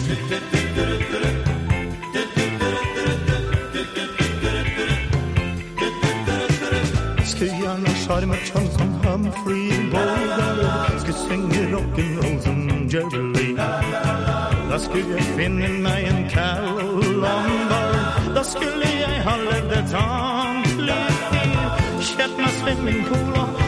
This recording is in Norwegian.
Skulle gjerne sjarme John som Humphrey Bogart. Skulle synge rock'n'roll som Jerry Lee. Da skulle jeg finne meg en Carol Lombard. Da skulle jeg ha levd et annet liv. Kjøpt meg swimmingpool og